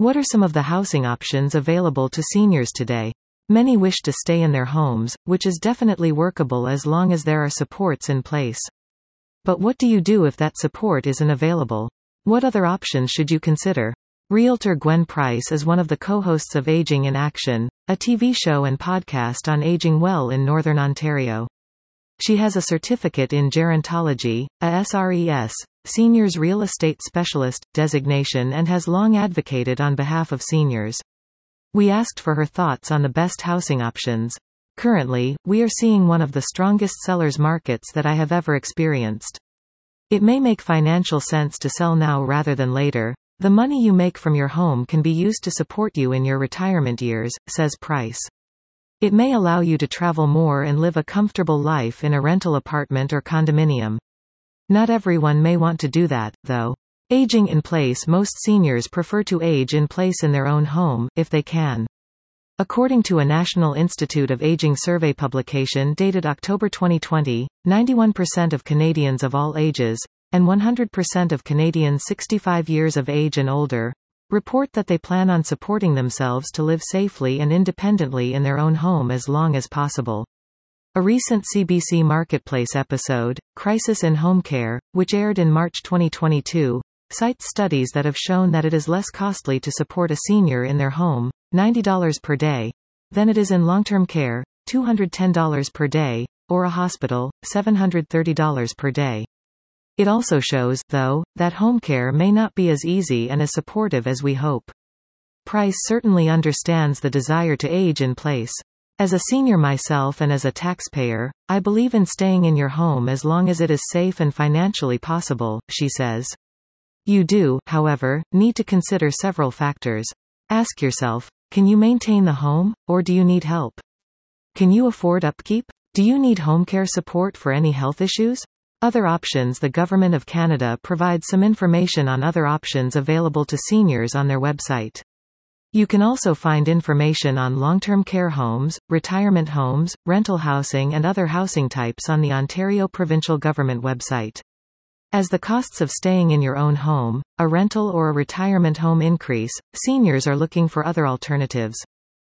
What are some of the housing options available to seniors today? Many wish to stay in their homes, which is definitely workable as long as there are supports in place. But what do you do if that support isn't available? What other options should you consider? Realtor Gwen Price is one of the co-hosts of Aging in Action, a TV show and podcast on aging well in Northern Ontario. She has a certificate in gerontology, a SRES, Seniors Real Estate Specialist, designation and has long advocated on behalf of seniors. We asked for her thoughts on the best housing options. Currently, we are seeing one of the strongest sellers markets that I have ever experienced. It may make financial sense to sell now rather than later. The money you make from your home can be used to support you in your retirement years, says Price. It may allow you to travel more and live a comfortable life in a rental apartment or condominium. Not everyone may want to do that, though. Aging in place. Most seniors prefer to age in place in their own home, if they can. According to a National Institute of Aging survey publication dated October 2020, 91% of Canadians of all ages, and 100% of Canadians 65 years of age and older, report that they plan on supporting themselves to live safely and independently in their own home as long as possible. A recent CBC Marketplace episode, Crisis in Home Care, which aired in March 2022, cites studies that have shown that it is less costly to support a senior in their home, $90 per day, than it is in long-term care, $210 per day, or a hospital, $730 per day. It also shows, though, that home care may not be as easy and as supportive as we hope. Price certainly understands the desire to age in place. As a senior myself and as a taxpayer, I believe in staying in your home as long as it is safe and financially possible, she says. You do, however, need to consider several factors. Ask yourself, can you maintain the home, or do you need help? Can you afford upkeep? Do you need home care support for any health issues? Other options. The Government of Canada provides some information on other options available to seniors on their website. You can also find information on long-term care homes, retirement homes, rental housing and other housing types on the Ontario Provincial Government website. As the costs of staying in your own home, a rental or a retirement home increase, seniors are looking for other alternatives.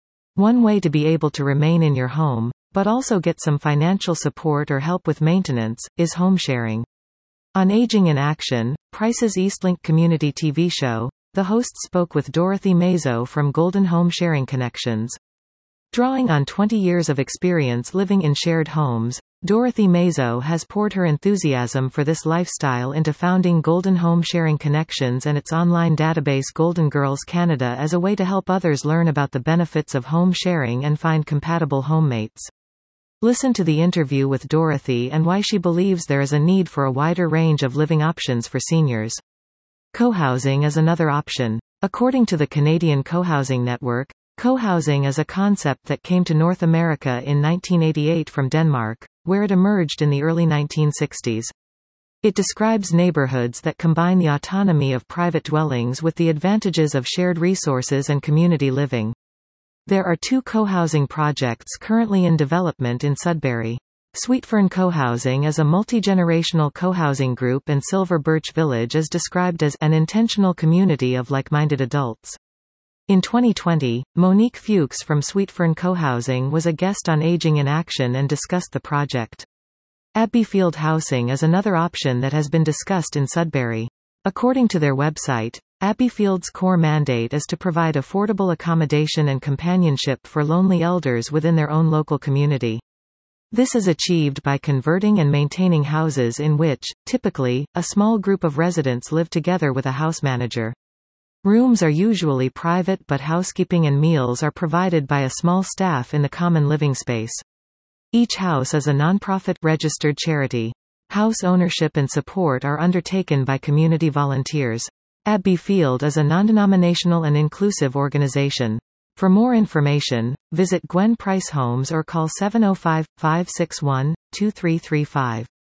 One way to be able to remain in your home, but also get some financial support or help with maintenance, is home sharing. On Aging in Action, Price's Eastlink community TV show, the host spoke with Dorothy Mazo from Golden Home Sharing Connections. Drawing on 20 years of experience living in shared homes, Dorothy Mazo has poured her enthusiasm for this lifestyle into founding Golden Home Sharing Connections and its online database Golden Girls Canada as a way to help others learn about the benefits of home sharing and find compatible homemates. Listen to the interview with Dorothy and why she believes there is a need for a wider range of living options for seniors. Co-housing is another option. According to the Canadian Co-housing Network, co-housing is a concept that came to North America in 1988 from Denmark, where it emerged in the early 1960s. It describes neighborhoods that combine the autonomy of private dwellings with the advantages of shared resources and community living. There are 2 co-housing projects currently in development in Sudbury. Sweetfern Co-housing is a multi-generational co-housing group and Silver Birch Village is described as an intentional community of like-minded adults. In 2020, Monique Fuchs from Sweetfern Co-housing was a guest on Aging in Action and discussed the project. Abbeyfield Housing is another option that has been discussed in Sudbury. According to their website, Abbeyfield's core mandate is to provide affordable accommodation and companionship for lonely elders within their own local community. This is achieved by converting and maintaining houses in which, typically, a small group of residents live together with a house manager. Rooms are usually private but housekeeping and meals are provided by a small staff in the common living space. Each house is a non-profit registered charity. House ownership and support are undertaken by community volunteers. Abbeyfield is a non-denominational and inclusive organization. For more information, visit Gwen Price Homes or call 705-561-2335.